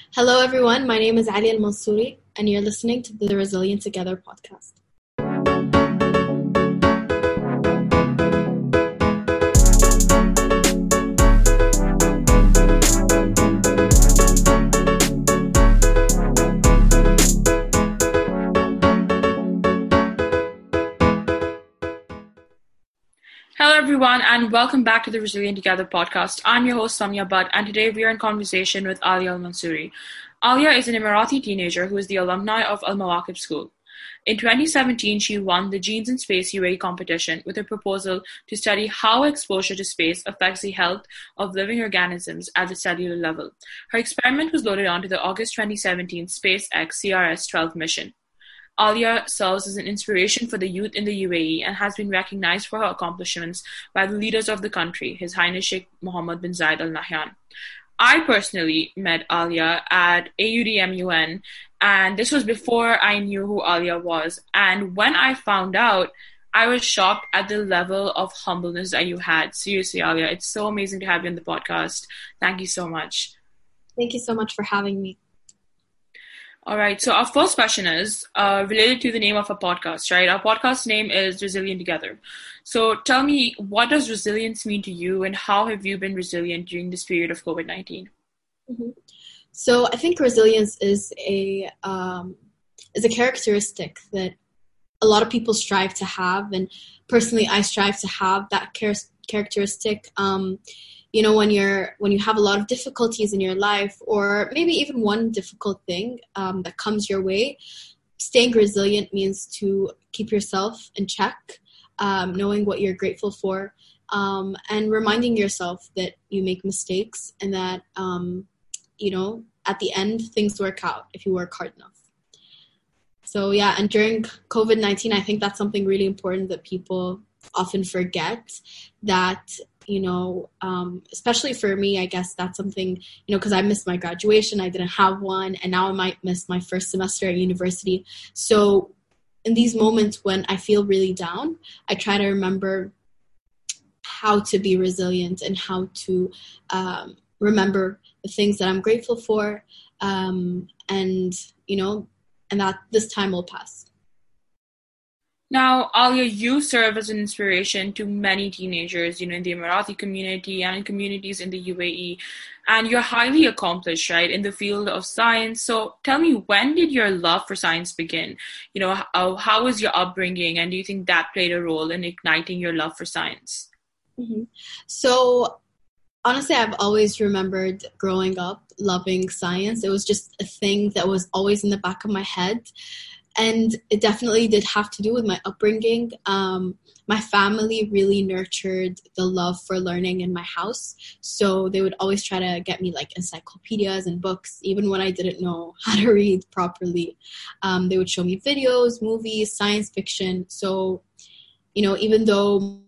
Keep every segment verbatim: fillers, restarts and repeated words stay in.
Hello, everyone. My name is Ali Al Mansouri, and you're listening to the Resilient Together podcast. Hello, everyone, and welcome back to the Resilient Together podcast. I'm your host, Samia Butt, and today we are in conversation with Alia Al Mansouri. Alia is an Emirati teenager who is the alumni of Al Mawaqib School. In twenty seventeen, she won the Genes in Space U A E competition with a proposal to study how exposure to space affects the health of living organisms at the cellular level. Her experiment was loaded onto the August twenty seventeen SpaceX C R S twelve mission. Alia serves as an inspiration for the youth in the U A E and has been recognized for her accomplishments by the leaders of the country, His Highness Sheikh Mohammed bin Zayed Al Nahyan. I personally met Alia at A U D M U N, and this was before I knew who Alia was. And when I found out, I was shocked at the level of humbleness that you had. Seriously, Alia, it's so amazing to have you on the podcast. Thank you so much. Thank you so much for having me. All right. So our first question is uh, related to the name of our podcast, right? Our podcast name is Resilient Together. So tell me, what does resilience mean to you, and how have you been resilient during this period of COVID nineteen? Mm-hmm. So I think resilience is a um, is a characteristic that a lot of people strive to have, and personally, I strive to have that char- characteristic. Um, You know, when you're when you have a lot of difficulties in your life, or maybe even one difficult thing um, that comes your way, staying resilient means to keep yourself in check, um, knowing what you're grateful for, um, and reminding yourself that you make mistakes and that, um, you know, at the end, things work out if you work hard enough. So, yeah, and during COVID nineteen, I think that's something really important that people often forget, that you know, um, especially for me, I guess that's something, you know, because I missed my graduation, I didn't have one, and now I might miss my first semester at university. So in these moments when I feel really down, I try to remember how to be resilient and how to um, remember the things that I'm grateful for, um, and, you know, and that this time will pass. Now, Alia, you serve as an inspiration to many teenagers, you know, in the Emirati community and in communities in the U A E, and you're highly accomplished, right, in the field of science. So tell me, when did your love for science begin? You know, how, how was your upbringing, and do you think that played a role in igniting your love for science? Mm-hmm. So honestly, I've always remembered growing up loving science. It was just a thing that was always in the back of my head. And it definitely did have to do with my upbringing. Um, my family really nurtured the love for learning in my house. So they would always try to get me like encyclopedias and books, even when I didn't know how to read properly. Um, they would show me videos, movies, science fiction. So, you know, even though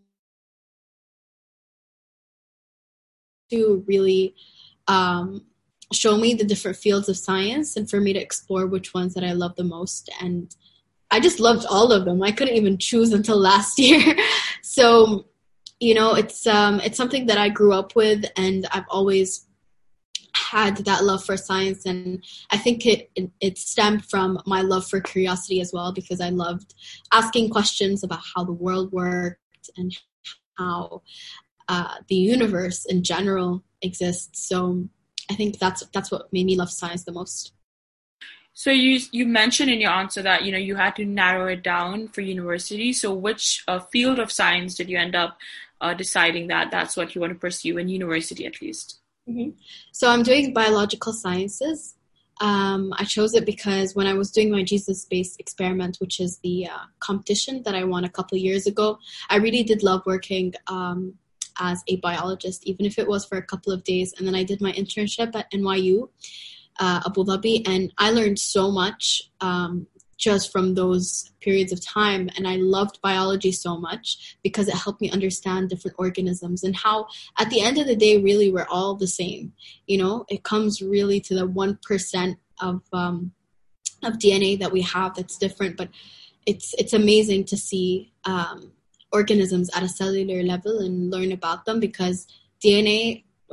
to really um, show me the different fields of science and for me to explore which ones that I love the most. And I just loved all of them. I couldn't even choose until last year. So, you know, it's um, it's something that I grew up with, and I've always had that love for science. And I think it, it, it stemmed from my love for curiosity as well, because I loved asking questions about how the world worked and how uh, the universe in general exists. So I think that's that's what made me love science the most. So you you mentioned in your answer that, you know, you had to narrow it down for university. So which uh, field of science did you end up uh, deciding that that's what you want to pursue in university, at least? Mm-hmm. So I'm doing biological sciences. Um, I chose it because when I was doing my Jesus Space experiment, which is the uh, competition that I won a couple of years ago, I really did love working um, as a biologist, even if it was for a couple of days. And then I did my internship at N Y U, uh, Abu Dhabi, and I learned so much um, just from those periods of time. And I loved biology so much because it helped me understand different organisms and how at the end of the day, really, we're all the same. You know, it comes really to the one percent of um, of D N A that we have that's different, but it's it's amazing to see um, organisms at a cellular level and learn about them, because D N A or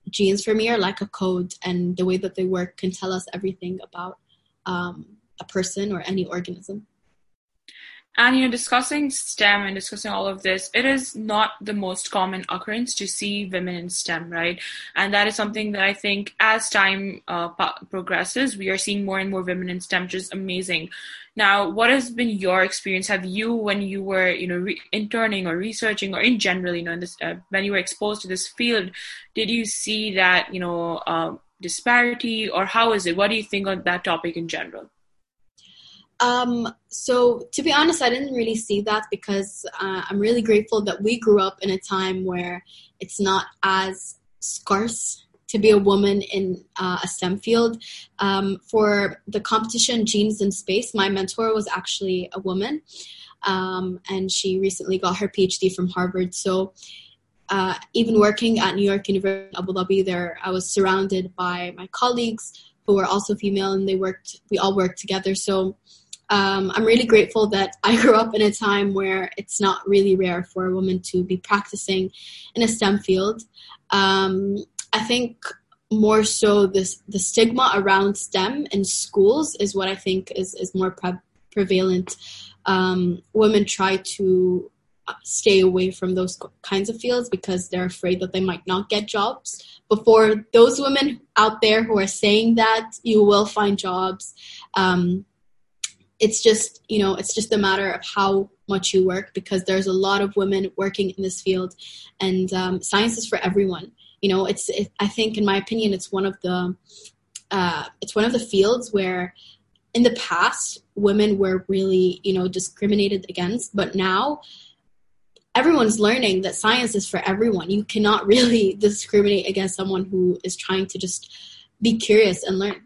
genes for me are like a code, and the way that they work can tell us everything about um, a person or any organism. And, you know, discussing STEM and discussing all of this, it is not the most common occurrence to see women in STEM, right? And that is something that I think as time uh, progresses, we are seeing more and more women in STEM, which is amazing. Now, what has been your experience? Have you, when you were, you know, re- interning or researching, or in general, you know, in this, uh, when you were exposed to this field, did you see that, you know, uh, disparity, or how is it? What do you think on that topic in general? Um, so to be honest, I didn't really see that because uh, I'm really grateful that we grew up in a time where it's not as scarce to be a woman in uh, a STEM field. Um, for the competition Genes in Space, my mentor was actually a woman, um, and she recently got her PhD from Harvard. So uh, even working at New York University, Abu Dhabi, there I was surrounded by my colleagues who were also female, and they worked. We all worked together. So Um, I'm really grateful that I grew up in a time where it's not really rare for a woman to be practicing in a STEM field. Um, I think more so this, the stigma around STEM in schools is what I think is, is more pre- prevalent. Um, women try to stay away from those kinds of fields because they're afraid that they might not get jobs. But for those women out there who are saying that, you will find jobs. Um, It's just, you know, it's just a matter of how much you work, because there's a lot of women working in this field, and um, science is for everyone. You know, it's, it, I think, in my opinion, it's one of the, uh, it's one of the fields where in the past women were really, you know, discriminated against, but now everyone's learning that science is for everyone. You cannot really discriminate against someone who is trying to just be curious and learn.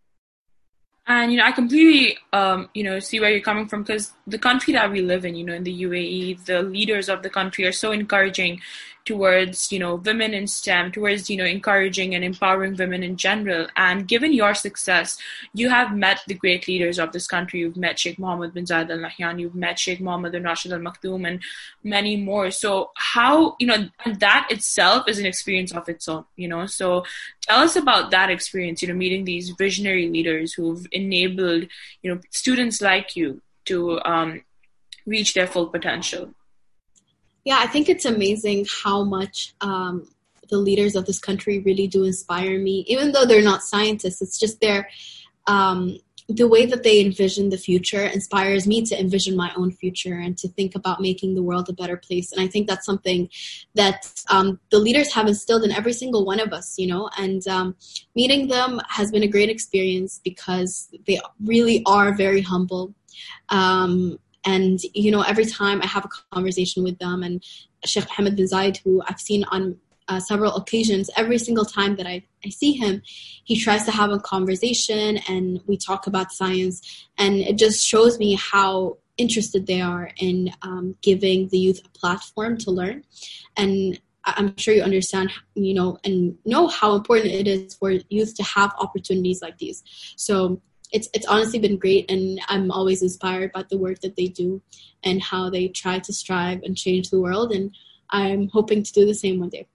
And, you know, I completely, um, you know, see where you're coming from, because the country that we live in, you know, in the U A E, the leaders of the country are so encouraging towards, you know, women in STEM, towards, you know, encouraging and empowering women in general. And given your success, you have met the great leaders of this country. You've met Sheikh Mohammed bin Zayed Al Nahyan, you've met Sheikh Mohammed bin Rashid Al Maktoum, and many more. So how, you know, that itself is an experience of its own, you know. So tell us about that experience, you know, meeting these visionary leaders who've enabled, you know, students like you to um, reach their full potential. Yeah, I think it's amazing how much um, the leaders of this country really do inspire me. Even though they're not scientists, it's just their, um, the way that they envision the future inspires me to envision my own future and to think about making the world a better place. And I think that's something that um, the leaders have instilled in every single one of us, you know, and um, meeting them has been a great experience because they really are very humble. Um, And, you know, every time I have a conversation with them, and Sheikh Mohammed bin Zayed, who I've seen on uh, several occasions, every single time that I, I see him, he tries to have a conversation and we talk about science. And it just shows me how interested they are in um, giving the youth a platform to learn. And I'm sure you understand, you know, and know how important it is for youth to have opportunities like these. So It's it's honestly been great, and I'm always inspired by the work that they do and how they try to strive and change the world, and I'm hoping to do the same one day.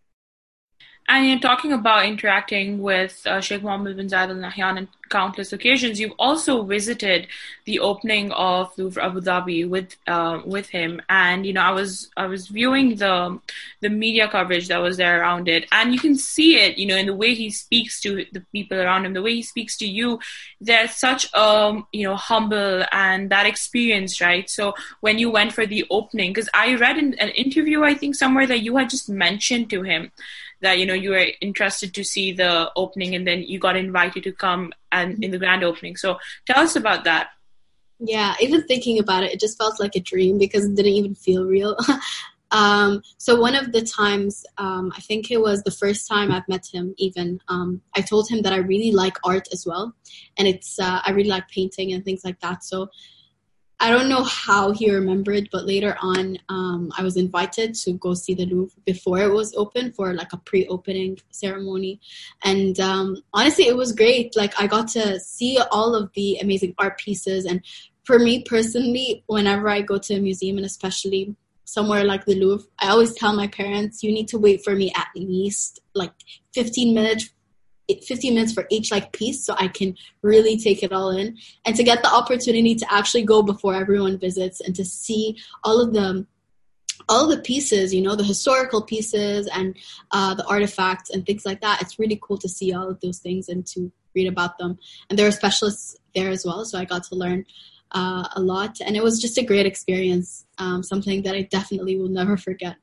And you're talking about interacting with uh, Sheikh Mohammed bin Zayed Al Nahyan on countless occasions. You've also visited the opening of Louvre Abu Dhabi with uh, with him, and you know I was I was viewing the the media coverage that was there around it, and you can see it, you know, in the way he speaks to the people around him, the way he speaks to you. There's such um you know humble and that experience, right? So when you went for the opening, because I read in an interview, I think somewhere, that you had just mentioned to him that, you know, you were interested to see the opening, and then you got invited to come and in the grand opening. So tell us about that. Yeah, even thinking about it, it just felt like a dream because it didn't even feel real. um, so one of the times, um, I think it was the first time I've met him even, um, I told him that I really like art as well. And it's uh, I really like painting and things like that. So I don't know how he remembered, but later on, um, I was invited to go see the Louvre before it was open for like a pre-opening ceremony. And um, honestly, it was great. Like I got to see all of the amazing art pieces. And for me personally, whenever I go to a museum, and especially somewhere like the Louvre, I always tell my parents, you need to wait for me at least like fifteen minutes fifteen minutes for each like piece so I can really take it all in, and to get the opportunity to actually go before everyone visits and to see all of the all of the pieces, you know, the historical pieces and uh, the artifacts and things like that. It's really cool to see all of those things and to read about them. And there are specialists there as well, so I got to learn uh, a lot, and it was just a great experience, um, something that I definitely will never forget.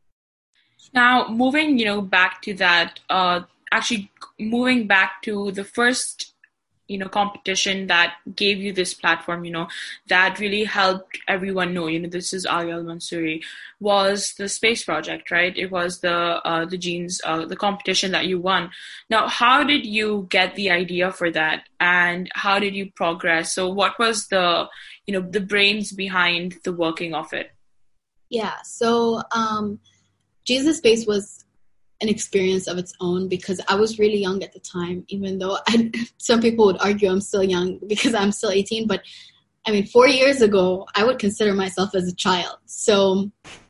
Now, moving, you know, back to that, uh, actually moving back to the first, you know, competition that gave you this platform, you know, that really helped everyone know, you know, this is Alia Al-Mansouri, was the space project, right? It was the uh, the genes, uh, the competition that you won. Now, how did you get the idea for that, and how did you progress? So what was the, you know, the brains behind the working of it? Yeah, so um, Genes in Space was an experience of its own because I was really young at the time, even though I, some people would argue I'm still young because I'm still eighteen. But I mean, four years ago, I would consider myself as a child. So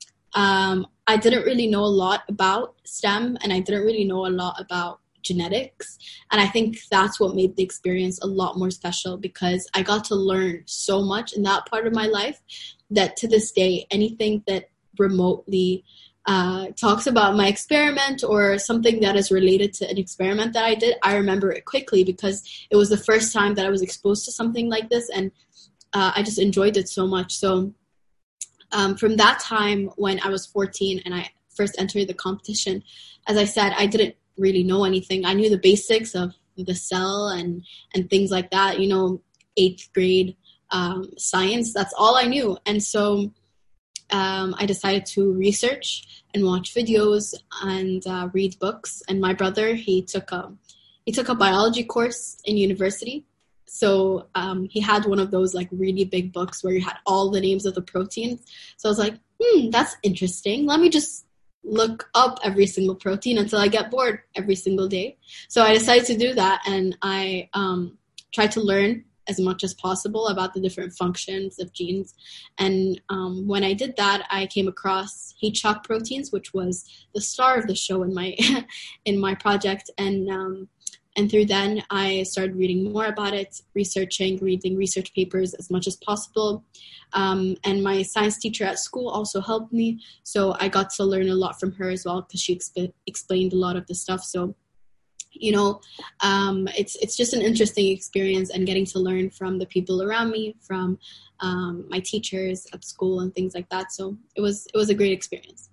um, I didn't really know a lot about STEM, and I didn't really know a lot about genetics. And I think that's what made the experience a lot more special, because I got to learn so much in that part of my life that to this day, anything that remotely Uh, talks about my experiment or something that is related to an experiment that I did, I remember it quickly because it was the first time that I was exposed to something like this, and uh, I just enjoyed it so much. So um, from that time when I was fourteen and I first entered the competition, as I said, I didn't really know anything. I knew the basics of the cell and, and things like that, you know, eighth grade um, science, that's all I knew. And so Um, I decided to research and watch videos and uh, read books. And my brother, he took a he took a biology course in university. So um, he had one of those like really big books where you had all the names of the proteins. So I was like, hmm, that's interesting. Let me just look up every single protein until I get bored every single day. So I decided to do that, and I um, tried to learn as much as possible about the different functions of genes. And um, when I did that, I came across heat shock proteins, which was the star of the show in my in my project. And um, and through then, I started reading more about it, researching, reading research papers as much as possible. Um, and my science teacher at school also helped me. So I got to learn a lot from her as well, because she exp- explained a lot of the stuff. So you know, um, it's it's just an interesting experience, and getting to learn from the people around me, from um, my teachers at school and things like that. So it was it was a great experience.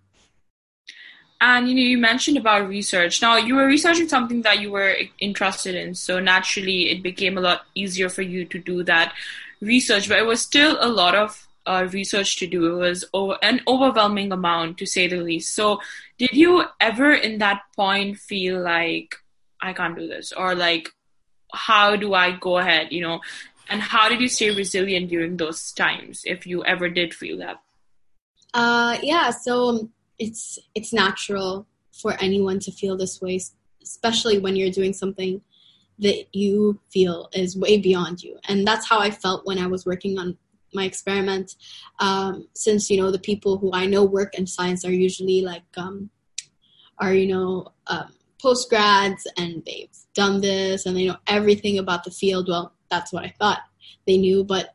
And you know, you mentioned about research. Now, you were researching something that you were interested in, so naturally it became a lot easier for you to do that research. But it was still a lot of uh, research to do. It was over, an overwhelming amount, to say the least. So, did you ever, in that point, feel like, I can't do this, or like, how do I go ahead, you know, and how did you stay resilient during those times, if you ever did feel that? Uh, yeah, so it's it's natural for anyone to feel this way, especially when you're doing something that you feel is way beyond you. And that's how I felt when I was working on my experiment. Um, since, you know, the people who I know work in science are usually like, um, are, you know, um, post-grads, and they've done this and they know everything about the field. Well, that's what I thought they knew. But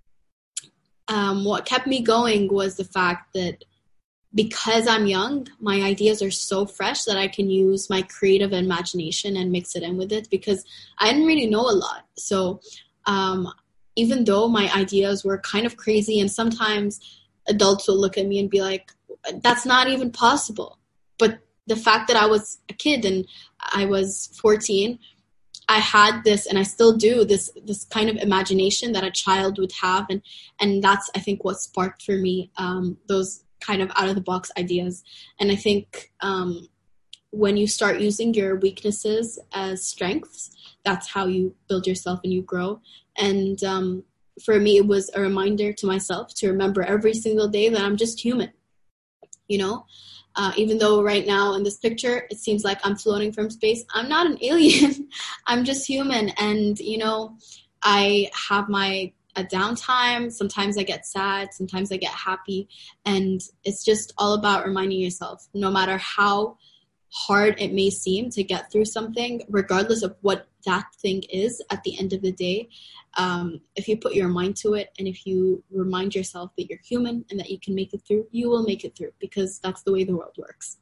um, what kept me going was the fact that because I'm young, my ideas are so fresh that I can use my creative imagination and mix it in with it, because I didn't really know a lot. So um, even though my ideas were kind of crazy, and sometimes adults will look at me and be like, that's not even possible. But the fact that I was a kid and I was fourteen, I had this, and I still do, this this kind of imagination that a child would have. And, and that's, I think, what sparked for me um, those kind of out-of-the-box ideas. And I think um, when you start using your weaknesses as strengths, that's how you build yourself and you grow. And um, for me, it was a reminder to myself to remember every single day that I'm just human, you know? Uh, even though right now in this picture, it seems like I'm floating from space, I'm not an alien. I'm just human. And, you know, I have my a downtime. Sometimes I get sad. Sometimes I get happy. And it's just all about reminding yourself, no matter how hard it may seem to get through something, regardless of what that thing is at the end of the day, um, if you put your mind to it and if you remind yourself that you're human and that you can make it through, you will make it through, because that's the way the world works.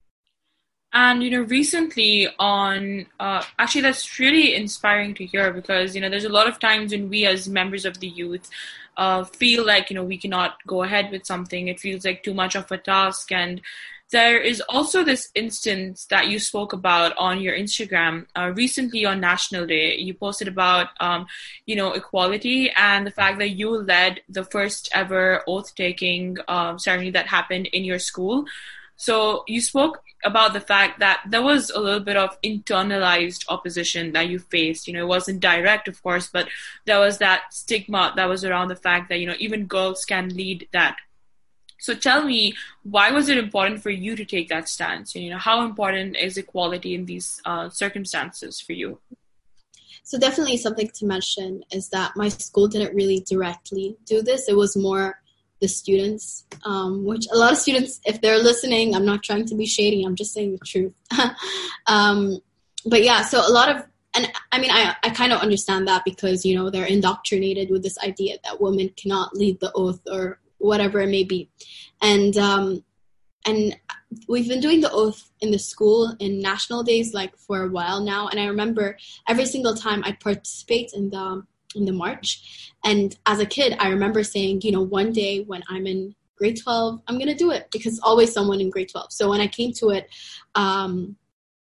And, you know, recently on, uh, actually that's really inspiring to hear, because, you know, there's a lot of times when we as members of the youth uh, feel like, you know, we cannot go ahead with something. It feels like too much of a task. And there is also this instance that you spoke about on your Instagram uh, recently on National Day. You posted about, um, you know, equality and the fact that you led the first ever oath-taking um, ceremony that happened in your school. So you spoke about the fact that there was a little bit of internalized opposition that you faced. You know, it wasn't direct, of course, but there was that stigma that was around the fact that, you know, even girls can lead that. So tell me, why was it important for you to take that stance? You know, how important is equality in these uh, circumstances for you? So definitely something to mention is that my school didn't really directly do this. It was more the students, um, which a lot of students, if they're listening, I'm not trying to be shady, I'm just saying the truth. um, but yeah, so a lot of, and I mean, I, I kind of understand that, because, you know, they're indoctrinated with this idea that women cannot lead the oath or whatever it may be. And um, and we've been doing the oath in the school in national days like for a while now. And I remember every single time I'd participate in the in the march. And as a kid, I remember saying, you know, one day when I'm in grade twelve, I'm going to do it, because always someone in grade twelve. So when I came to it, um,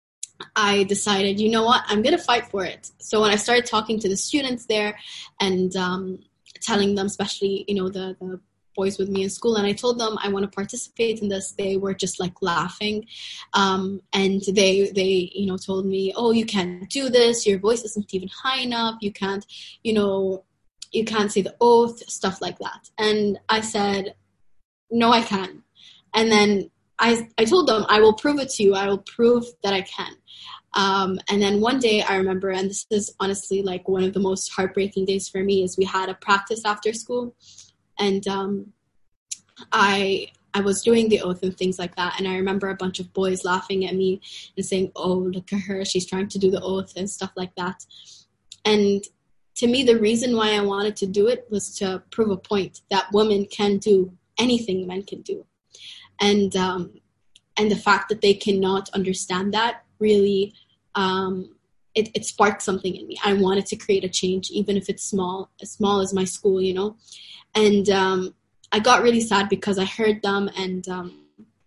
I decided, you know what, I'm going to fight for it. So when I started talking to the students there and um, telling them, especially, you know, the, the boys with me in school, and I told them I want to participate in this, they were just like laughing. Um, and they, they, you know, told me, oh, you can't do this. Your voice isn't even high enough. You can't, you know, you can't say the oath, stuff like that. And I said, no, I can. And then I, I told them, I will prove it to you. I will prove that I can. Um, and then one day I remember, and this is honestly like one of the most heartbreaking days for me, is we had a practice after school. And um, I I was doing the oath and things like that. And I remember a bunch of boys laughing at me and saying, oh, look at her, she's trying to do the oath and stuff like that. And to me, the reason why I wanted to do it was to prove a point that women can do anything men can do. And um, and the fact that they cannot understand that really, um, it, it sparked something in me. I wanted to create a change, even if it's small, as small as my school, you know. And um, I got really sad because I heard them, and um,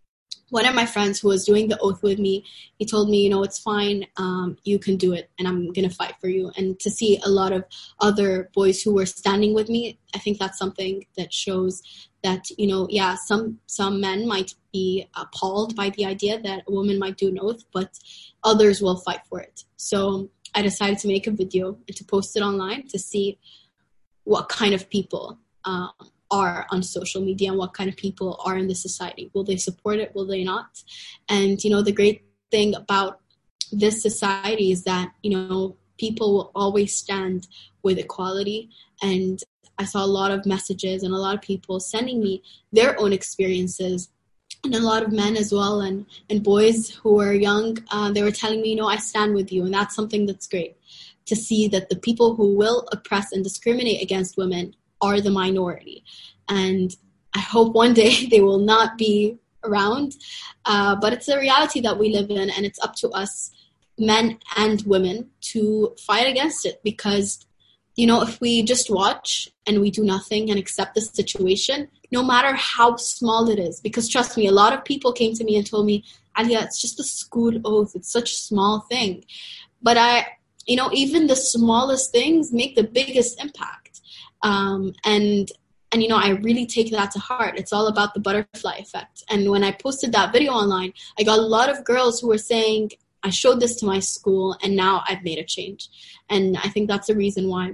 one of my friends who was doing the oath with me, he told me, you know, it's fine, um, you can do it, and I'm going to fight for you. And to see a lot of other boys who were standing with me, I think that's something that shows that, you know, yeah, some some men might be appalled by the idea that a woman might do an oath, but others will fight for it. So I decided to make a video and to post it online to see what kind of people um, are on social media and what kind of people are in the society. Will they support it? Will they not? And, you know, the great thing about this society is that, you know, people will always stand with equality. And I saw a lot of messages and a lot of people sending me their own experiences, and a lot of men as well, and, and boys who were young, uh, they were telling me, you know, I stand with you. And that's something that's great, to see that the people who will oppress and discriminate against women are the minority. And I hope one day they will not be around. Uh, but it's a reality that we live in, and it's up to us, men and women, to fight against it. Because, you know, if we just watch and we do nothing and accept the situation, no matter how small it is, because trust me, a lot of people came to me and told me, Alia, it's just a school oath. It's such a small thing. But I, you know, even the smallest things make the biggest impact. Um, and, and, you know, I really take that to heart. It's all about the butterfly effect. And when I posted that video online, I got a lot of girls who were saying, I showed this to my school and now I've made a change. And I think that's the reason why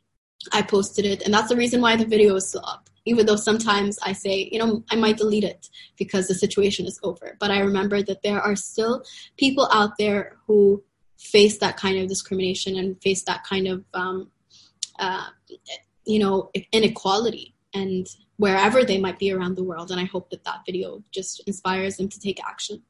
I posted it. And that's the reason why the video is still up. Even though sometimes I say, you know, I might delete it because the situation is over. But I remember that there are still people out there who face that kind of discrimination and face that kind of um, uh, you know, inequality and wherever they might be around the world. And I hope that that video just inspires them to take action.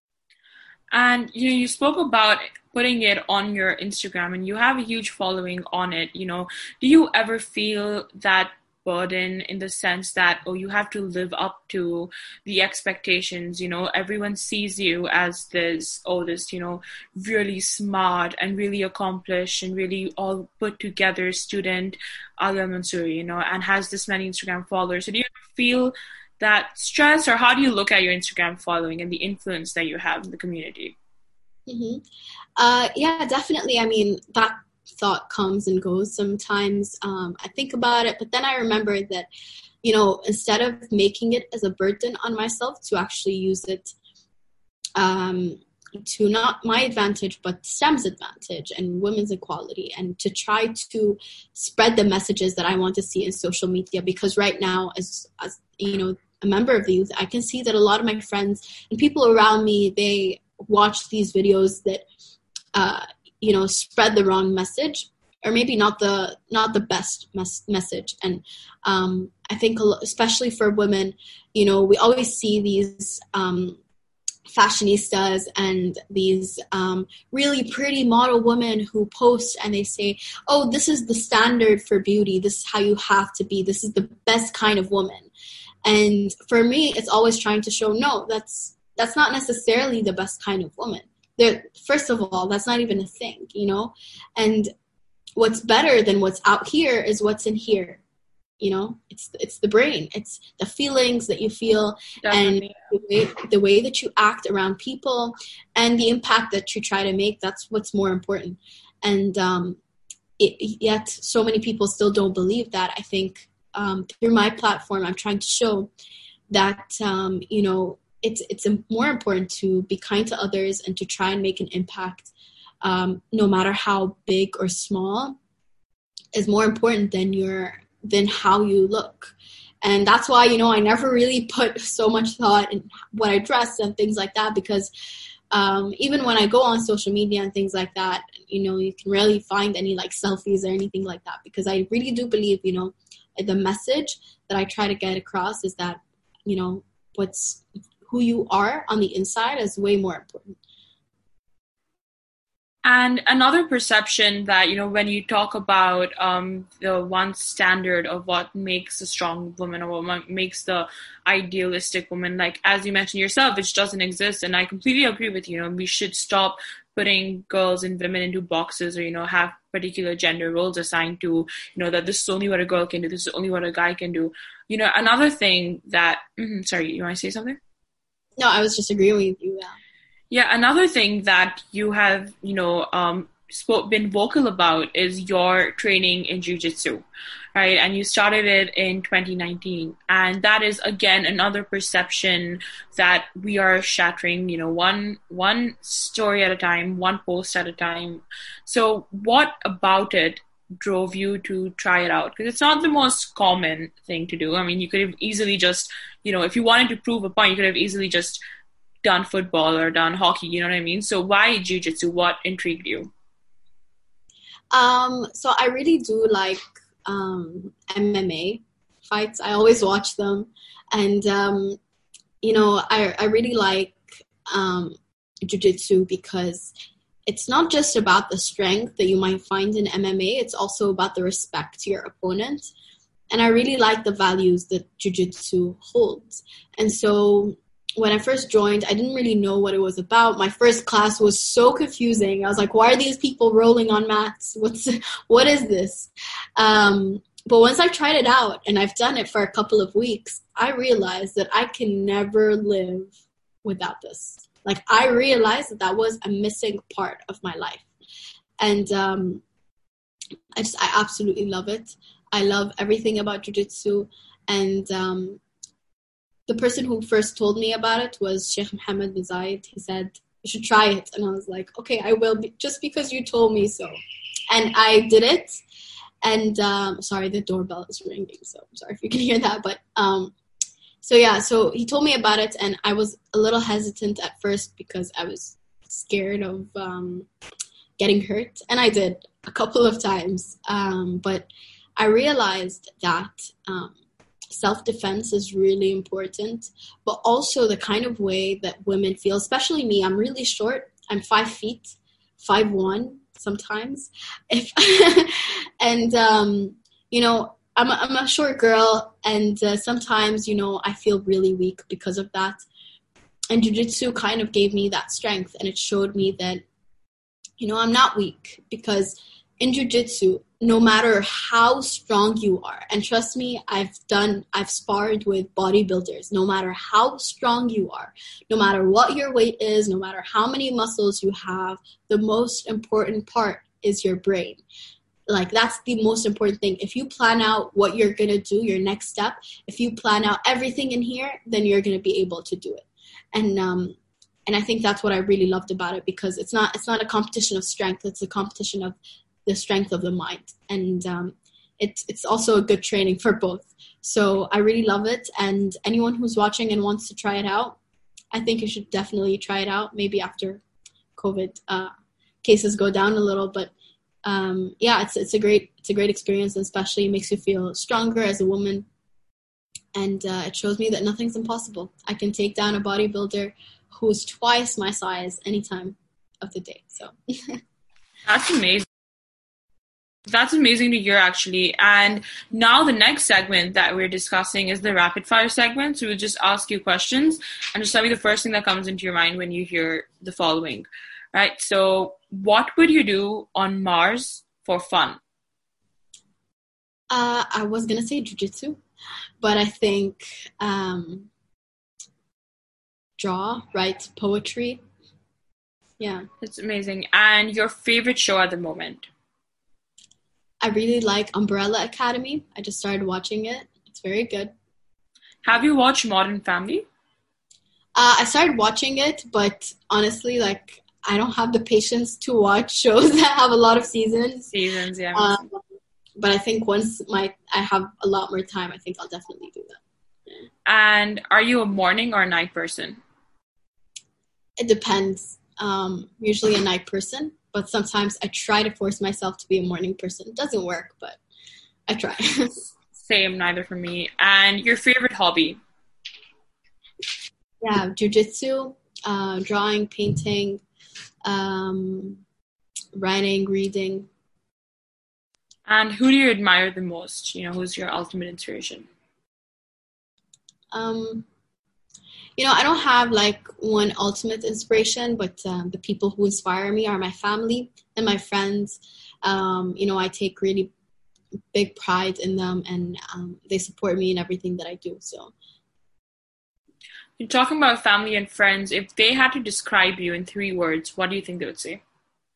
And you know, you spoke about putting it on your Instagram, and you have a huge following on it. You know, do you ever feel that burden in the sense that, oh, you have to live up to the expectations? You know, everyone sees you as this, oh, this, you know, really smart and really accomplished and really all put together student, Alia Mansouri, you know, and has this many Instagram followers. So do you ever feel that stress, or how do you look at your Instagram following and the influence that you have in the community? Mm-hmm. Uh, yeah, definitely. I mean, that thought comes and goes sometimes. Um, I think about it, but then I remember that, you know, instead of making it as a burden on myself, to actually use it um, to not my advantage, but STEM's advantage and women's equality, and to try to spread the messages that I want to see in social media. Because right now, as, as you know, a member of the youth, I can see that a lot of my friends and people around me, they watch these videos that, uh, you know, spread the wrong message, or maybe not the not the best mes- message. And um, I think, especially for women, you know, we always see these um, fashionistas and these um, really pretty model women who post and they say, oh, this is the standard for beauty. This is how you have to be. This is the best kind of woman. And for me, it's always trying to show, no, that's that's not necessarily the best kind of woman. There, first of all, that's not even a thing, you know? And what's better than what's out here is what's in here, you know? It's it's the brain. It's the feelings that you feel. Definitely. And the way, the way that you act around people and the impact that you try to make, that's what's more important. And um, it, yet so many people still don't believe that. I think Um, through my platform, I'm trying to show that, um, you know, it's it's more important to be kind to others and to try and make an impact, um, no matter how big or small, is more important than your than how you look. And that's why, you know, I never really put so much thought in what I dress and things like that, because um, even when I go on social media and things like that, you know, you can rarely find any like selfies or anything like that, because I really do believe, you know, the message that I try to get across is that, you know, what's who you are on the inside is way more important. And another perception that, you know, when you talk about um, the one standard of what makes a strong woman or what makes the idealistic woman, like, as you mentioned yourself, it doesn't exist. And I completely agree with you. You know, we should stop putting girls and women into boxes, or, you know, have particular gender roles assigned to, you know, that this is only what a girl can do, this is only what a guy can do. You know, another thing that, mm-hmm, sorry, you want to say something? No, I was just agreeing with you. Yeah. Yeah, another thing that you have, you know, um, spoke, been vocal about is your training in jiu-jitsu, right? And you started it in twenty nineteen. And that is, again, another perception that we are shattering, you know, one one story at a time, one post at a time. So what about it drove you to try it out? Because it's not the most common thing to do. I mean, you could have easily just, you know, if you wanted to prove a point, you could have easily just done football or done hockey, you know what I mean? So why jiu-jitsu? What intrigued you? Um, so I really do like um, M M A fights. I always watch them. And, um, you know, I, I really like um, jiu-jitsu because it's not just about the strength that you might find in M M A. It's also about the respect to your opponent. And I really like the values that jiu-jitsu holds. And so when I first joined, I didn't really know what it was about. My first class was so confusing. I was like, why are these people rolling on mats? What's, what is this? Um, but once I tried it out and I've done it for a couple of weeks, I realized that I can never live without this. Like, I realized that that was a missing part of my life. And um, I just, I absolutely love it. I love everything about jiu-jitsu. And um, the person who first told me about it was Sheikh Mohammed bin Zayed. He said, you should try it. And I was like, okay, I will, be, just because you told me so. And I did it. And um, sorry, the doorbell is ringing. So I'm sorry if you can hear that. But um, so yeah, so he told me about it. And I was a little hesitant at first because I was scared of um, getting hurt. And I did a couple of times. Um, but I realized that um, self-defense is really important, but also the kind of way that women feel, especially me. I'm really short. I'm five feet, five one sometimes. If and um, you know, I'm a, I'm a short girl, and uh, sometimes, you know, I feel really weak because of that. And jiu-jitsu kind of gave me that strength, and it showed me that, you know, I'm not weak, because in jiu-jitsu, no matter how strong you are, and trust me, I've done, I've sparred with bodybuilders, no matter how strong you are, no matter what your weight is, no matter how many muscles you have, the most important part is your brain. Like, that's the most important thing. If you plan out what you're going to do, your next step, if you plan out everything in here, then you're going to be able to do it. And, um, and I think that's what I really loved about it, because it's not, it's not a competition of strength. It's a competition of the strength of the mind. And um, it's, it's also a good training for both. So I really love it. And anyone who's watching and wants to try it out, I think you should definitely try it out. Maybe after COVID uh, cases go down a little, but um, yeah, it's, it's a great, it's a great experience, and especially makes you feel stronger as a woman. And uh, it shows me that nothing's impossible. I can take down a bodybuilder who's twice my size any time of the day. So that's amazing. That's amazing to hear, actually. And now the next segment that we're discussing is the rapid fire segment. So we'll just ask you questions and just tell me the first thing that comes into your mind when you hear the following. Right? So what would you do on Mars for fun? Uh, I was going to say jiu-jitsu, but I think um, draw, write poetry. Yeah. That's amazing. And your favorite show at the moment? I really like Umbrella Academy. I just started watching it. It's very good. Have you watched Modern Family? Uh, I started watching it, but honestly, like, I don't have the patience to watch shows that have a lot of seasons. Seasons, yeah. Um, but I think once my I have a lot more time, I think I'll definitely do that. Yeah. And are you a morning or a night person? It depends. Um, usually a night person, but sometimes I try to force myself to be a morning person. It doesn't work, but I try. Same, neither for me. And your favorite hobby? Yeah, jiu-jitsu, uh, drawing, painting, um, writing, reading. And who do you admire the most? You know, who's your ultimate inspiration? Um, you know, I don't have like one ultimate inspiration, but um, the people who inspire me are my family and my friends. Um, you know, I take really big pride in them, and um, they support me in everything that I do. So, you're talking about family and friends. If they had to describe you in three words, what do you think they would say?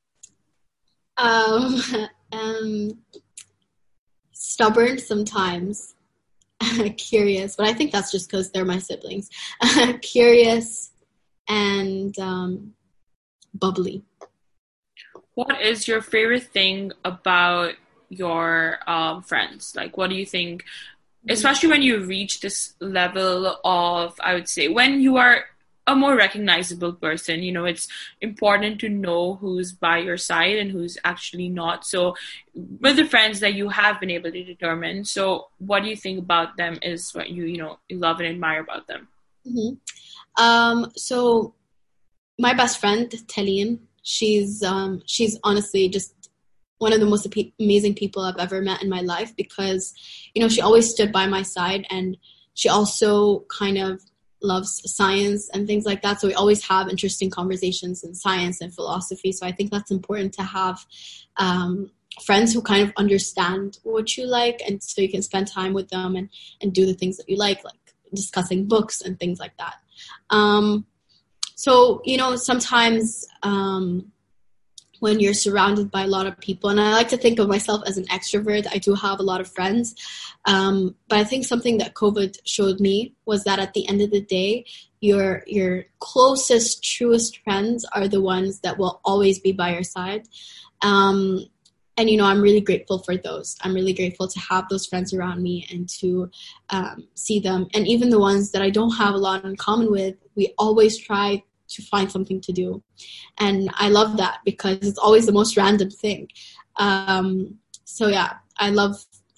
Um, um, stubborn sometimes, curious, but I think that's just because they're my siblings. Curious and um, bubbly. What is your favorite thing about your um, friends? Like, what do you think, especially when you reach this level of, I would say, when you are a more recognizable person, you know, it's important to know who's by your side and who's actually not. So with the friends that you have been able to determine, so what do you think about them is what you, you know, you love and admire about them? Mm-hmm. Um, so my best friend, Telien, she's, um, she's honestly just one of the most amazing people I've ever met in my life, because, you know, she always stood by my side, and she also kind of loves science and things like that. So we always have interesting conversations in science and philosophy. So I think that's important to have um, friends who kind of understand what you like, and so you can spend time with them and, and do the things that you like, like discussing books and things like that. Um, so, you know, sometimes um, when you're surrounded by a lot of people, and I like to think of myself as an extrovert, I do have a lot of friends. Um, but I think something that COVID showed me was that at the end of the day, your your closest, truest friends are the ones that will always be by your side. Um, and, you know, I'm really grateful for those. I'm really grateful to have those friends around me and to um, see them. And even the ones that I don't have a lot in common with, we always try to find something to do. And I love that, because it's always the most random thing. Um, so yeah, I love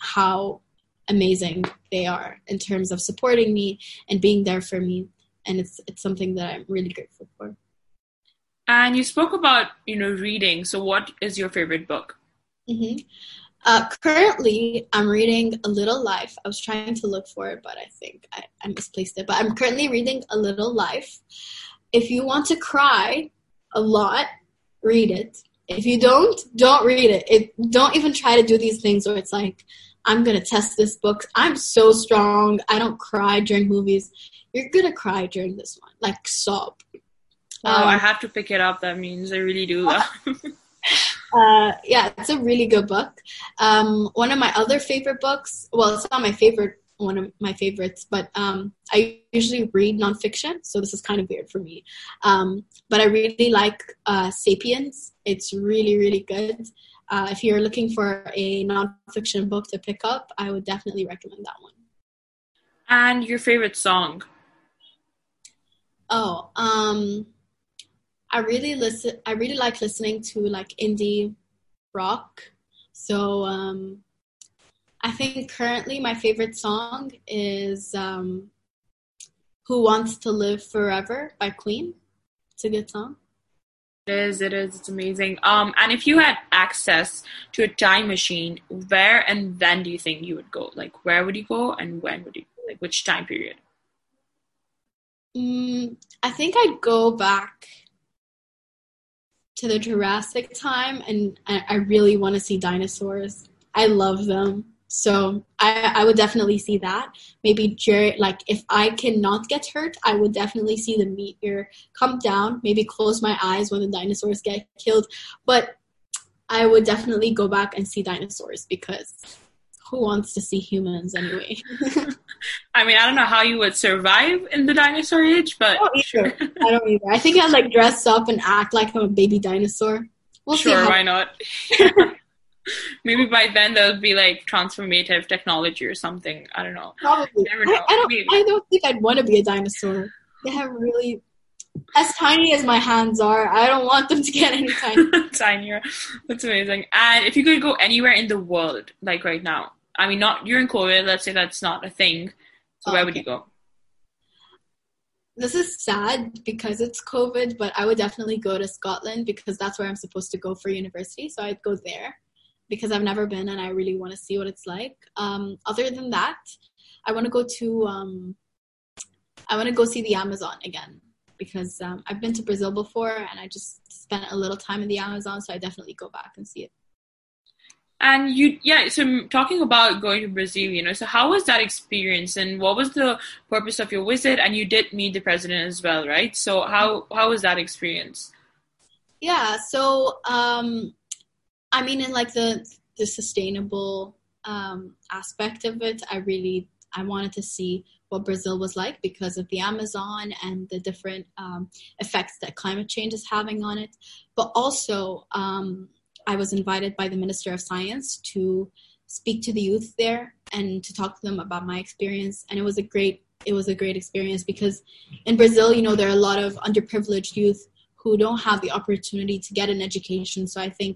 how amazing they are in terms of supporting me and being there for me. And it's it's something that I'm really grateful for. And you spoke about, you know, reading. So what is your favorite book? Mm-hmm. Uh, currently, I'm reading A Little Life. I was trying to look for it, but I think I, I misplaced it. But I'm currently reading A Little Life. If you want to cry a lot, read it. If you don't, don't read it. it. Don't even try to do these things where it's like, I'm going to test this book. I'm so strong. I don't cry during movies. You're going to cry during this one. Like, sob. Wow, Um, I have to pick it up. That means I really do. uh, yeah, it's a really good book. Um, one of my other favorite books, well, it's not my favorite, one of my favorites, but um, I usually read nonfiction, so this is kind of weird for me. Um, but I really like uh, Sapiens. It's really, really good. Uh, if you're looking for a nonfiction book to pick up, I would definitely recommend that one. And your favorite song? Oh, um... I really listen. I really like listening to like indie rock. So um, I think currently my favorite song is um, "Who Wants to Live Forever" by Queen. It's a good song. It is. It is. It's amazing. Um, and if you had access to a time machine, where and when do you think you would go? Like, where would you go, and when would you? Like, which time period? Mm, I think I'd go back to the Jurassic time, and I, I really want to see dinosaurs. I love them. So I, I would definitely see that. Maybe, Jer- like, if I cannot get hurt, I would definitely see the meteor come down, maybe close my eyes when the dinosaurs get killed. But I would definitely go back and see dinosaurs because who wants to see humans anyway? I mean, I don't know how you would survive in the dinosaur age, but I don't either. sure. I don't either. I think I'd like dress up and act like I'm a baby dinosaur. We'll Sure, see how- why not? Maybe by then there'll be like transformative technology or something. I don't know. Probably. Never know. I, I don't. Maybe. I don't think I'd want to be a dinosaur. They have really, as tiny as my hands are. I don't want them to get any tinier. Tinier. That's amazing. And if you could go anywhere in the world, like right now, I mean, not during COVID. Let's say that's not a thing. So Oh, where would okay. you go? This is sad because it's COVID, but I would definitely go to Scotland because that's where I'm supposed to go for university. So I'd go there because I've never been and I really want to see what it's like. Um, other than that, I want to go to, um, I want to go see the Amazon again because um, I've been to Brazil before and I just spent a little time in the Amazon. So I definitely go back and see it. And you, yeah, so talking about going to Brazil, you know, so how was that experience and what was the purpose of your visit? And you did meet the president as well, right? So how, how was that experience? Yeah, so, um, I mean, in like the, the sustainable um, aspect of it, I really, I wanted to see what Brazil was like because of the Amazon and the different um, effects that climate change is having on it. But also, um, I was invited by the Minister of Science to speak to the youth there and to talk to them about my experience. And it was a great, it was a great experience because in Brazil, you know, there are a lot of underprivileged youth who don't have the opportunity to get an education. So I think,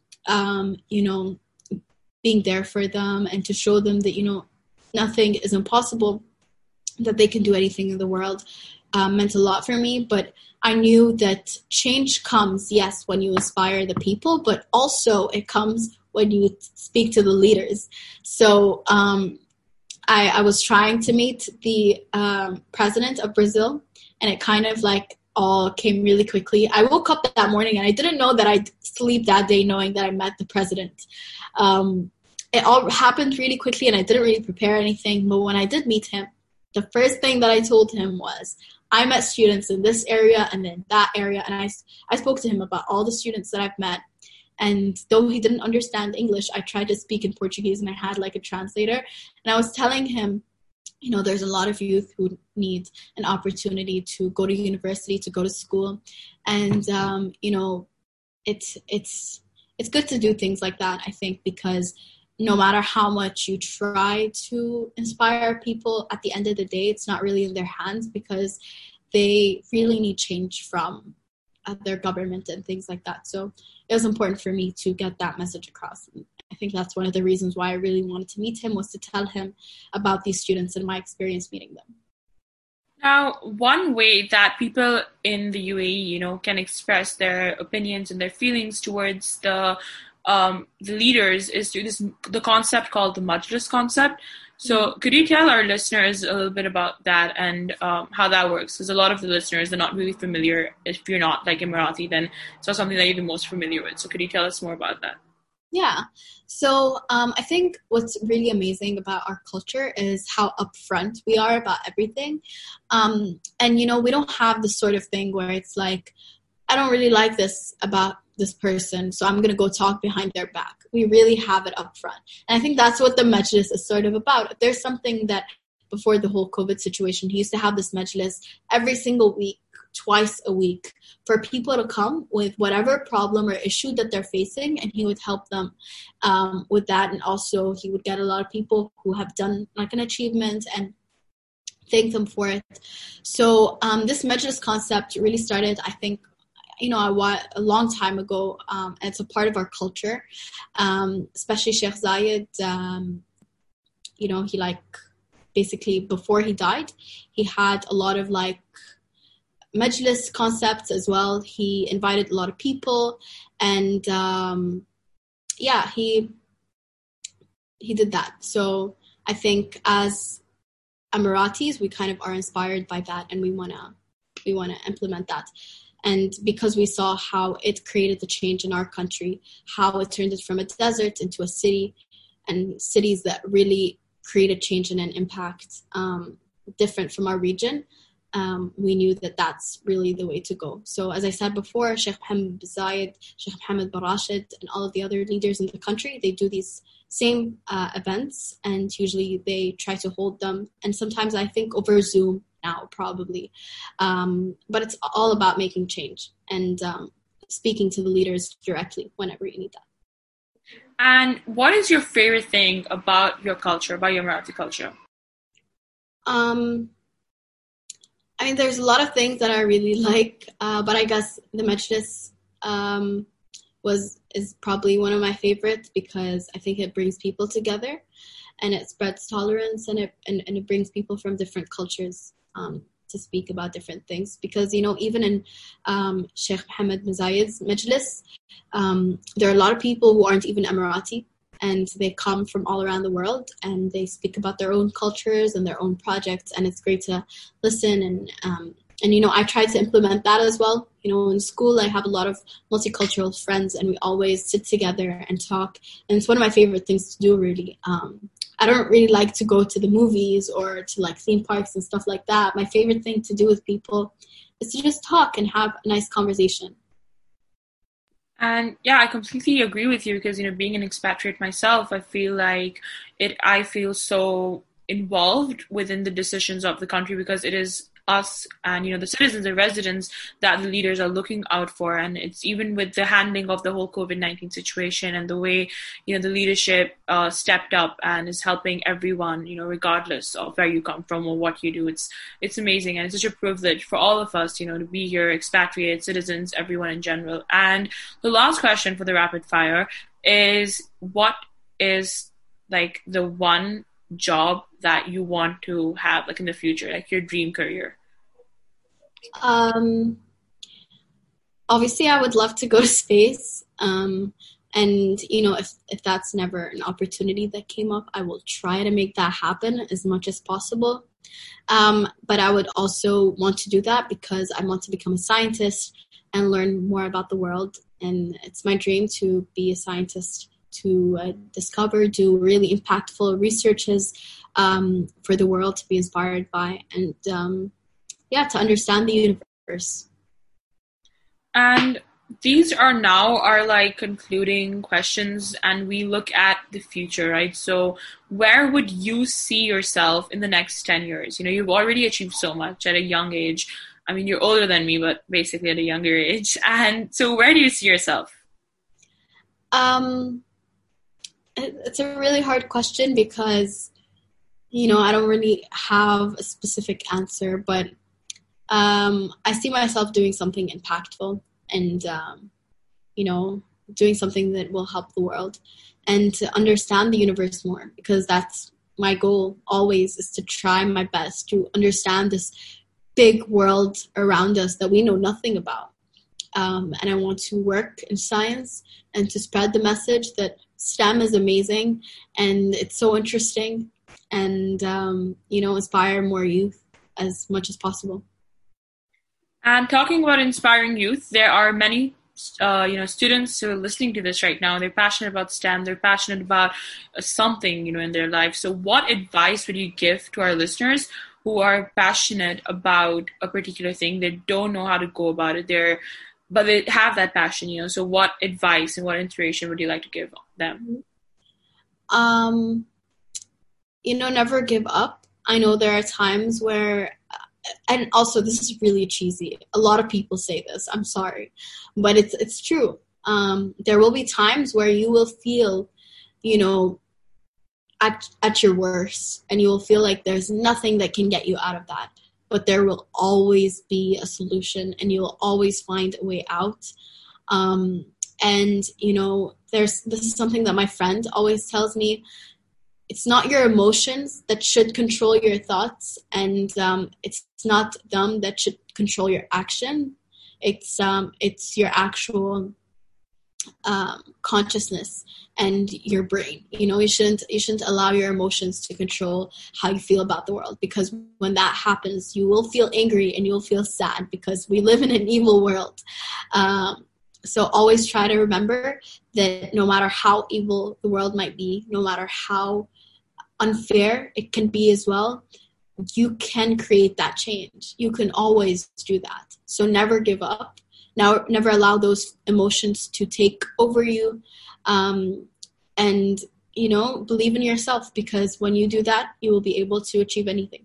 um, you know, being there for them and to show them that, you know, nothing is impossible, that they can do anything in the world, um, meant a lot for me. But I knew that change comes, yes, when you inspire the people, but also it comes when you speak to the leaders. So um, I, I was trying to meet the um, president of Brazil, and it kind of like all came really quickly. I woke up that morning and I didn't know that I'd sleep that day knowing that I met the president. Um, it all happened really quickly and I didn't really prepare anything. But when I did meet him, the first thing that I told him was, I met students in this area and then that area. And I, I spoke to him about all the students that I've met. And though he didn't understand English, I tried to speak in Portuguese and I had like a translator. And I was telling him, you know, there's a lot of youth who need an opportunity to go to university, to go to school. And, um, you know, it's, it's, it's good to do things like that, I think, because no matter how much you try to inspire people, at the end of the day, it's not really in their hands because they really need change from uh, their government and things like that. So it was important for me to get that message across. I think that's one of the reasons why I really wanted to meet him, was to tell him about these students and my experience meeting them. Now, one way that people in the U A E, you know, can express their opinions and their feelings towards the um, the leaders is through this the concept called the Majlis concept. So, could you tell our listeners a little bit about that and um, how that works? Because a lot of the listeners are not really familiar. If you're not like Emirati, then it's not something that you're the most familiar with. So, could you tell us more about that? Yeah. So um, I think what's really amazing about our culture is how upfront we are about everything. Um, and, you know, we don't have the sort of thing where it's like, I don't really like this about this person, so I'm going to go talk behind their back. We really have it upfront. And I think that's what the Majlis is sort of about. If there's something that before the whole COVID situation, he used to have this Majlis every single week, twice a week, for people to come with whatever problem or issue that they're facing, and he would help them um, with that. And also he would get a lot of people who have done like an achievement and thank them for it. So um, this Majlis concept really started, I think, you know, a, a long time ago, um, and it's a part of our culture, um, especially Sheikh Zayed, um, you know, he like, basically before he died, he had a lot of like Majlis concepts as well. He invited a lot of people, and um, yeah, he he did that. So I think as Emiratis, we kind of are inspired by that, and we wanna we wanna implement that. And because we saw how it created the change in our country, how it turned it from a desert into a city, and cities that really created change and an impact um, different from our region, um, we knew that that's really the way to go. So as I said before, Sheikh Mohammed bin Zayed, Sheikh Mohammed bin Rashid, and all of the other leaders in the country, they do these same uh, events, and usually they try to hold them. And sometimes I think over Zoom now, probably. Um, but it's all about making change and um, speaking to the leaders directly whenever you need that. And what is your favorite thing about your culture, about your Emirati culture? Um, I mean, there's a lot of things that I really like, uh, but I guess the Majlis um, was is probably one of my favorites, because I think it brings people together, and it spreads tolerance, and it and, and it brings people from different cultures um, to speak about different things. Because, you know, even in um, Sheikh Mohammed bin Zayed's Majlis, um, there are a lot of people who aren't even Emirati, and they come from all around the world, and they speak about their own cultures and their own projects, and it's great to listen. And um, and you know, I try to implement that as well. You know, in school I have a lot of multicultural friends, and we always sit together and talk, and it's one of my favorite things to do, really. Um, I don't really like to go to the movies or to like theme parks and stuff like that. My favorite thing to do with people is to just talk and have a nice conversation. And yeah, I completely agree with you, because, you know, being an expatriate myself, I feel like it, I feel so involved within the decisions of the country, because it is us and, you know, the citizens and residents that the leaders are looking out for. And it's even with the handling of the whole COVID nineteen situation and the way, you know, the leadership uh, stepped up and is helping everyone, you know, regardless of where you come from or what you do. It's it's amazing, and it's such a privilege for all of us, you know, to be here, expatriate citizens, everyone in general. And the last question for the rapid fire is, what is like the one job that you want to have like in the future, like your dream career? Um, obviously, I would love to go to space. Um, and, you know, if, if that's never an opportunity that came up, I will try to make that happen as much as possible. Um, but I would also want to do that because I want to become a scientist and learn more about the world. And it's my dream to be a scientist, to uh, discover, do really impactful researches um, for the world to be inspired by, and um, yeah, to understand the universe. And these are now our like concluding questions, and we look at the future, right? So where would you see yourself in the next ten years? You know, you've already achieved so much at a young age. I mean, you're older than me, but basically at a younger age. And so where do you see yourself? Um, it's a really hard question because, you know, I don't really have a specific answer, but um, I see myself doing something impactful and, um, you know, doing something that will help the world and to understand the universe more, because that's my goal always, is to try my best to understand this big world around us that we know nothing about. Um, and I want to work in science and to spread the message that STEM is amazing and it's so interesting, and, um, you know, inspire more youth as much as possible. And talking about inspiring youth, there are many uh, you know, students who are listening to this right now. They're passionate about STEM. They're passionate about uh, something, you know, in their life. So what advice would you give to our listeners who are passionate about a particular thing? They don't know how to go about it. They're, but they have that passion, you know. So what advice and what inspiration would you like to give them? Um, you know, never give up. I know there are times where, and also this is really cheesy, a lot of people say this, I'm sorry, but it's it's true. Um, there will be times where you will feel, you know, at at your worst, and you will feel like there's nothing that can get you out of that. But there will always be a solution, and you will always find a way out. Um, and, you know, there's this is something that my friend always tells me. It's not your emotions that should control your thoughts, and um, it's not them that should control your action. It's um, it's your actual um, consciousness and your brain. You know, you shouldn't you shouldn't allow your emotions to control how you feel about the world, because when that happens, you will feel angry and you'll feel sad, because we live in an evil world. Um, so always try to remember that no matter how evil the world might be, no matter how unfair it can be as well, you can create that change. You can always do that. So never give up. Now, never allow those emotions to take over you. Um, and, you know, believe in yourself, because when you do that, you will be able to achieve anything.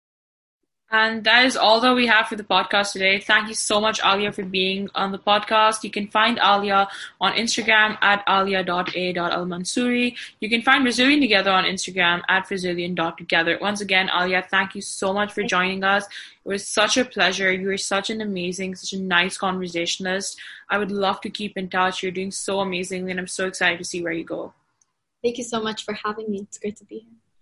And that is all that we have for the podcast today. Thank you so much, Alia, for being on the podcast. You can find Alia on Instagram at alia dot a dot al mansouri. You can find Resilient Together on Instagram at resilient dot together. Once again, Alia, thank you so much for joining us. It was such a pleasure. You were such an amazing, such a nice conversationalist. I would love to keep in touch. You're doing so amazingly, and I'm so excited to see where you go. Thank you so much for having me. It's great to be here.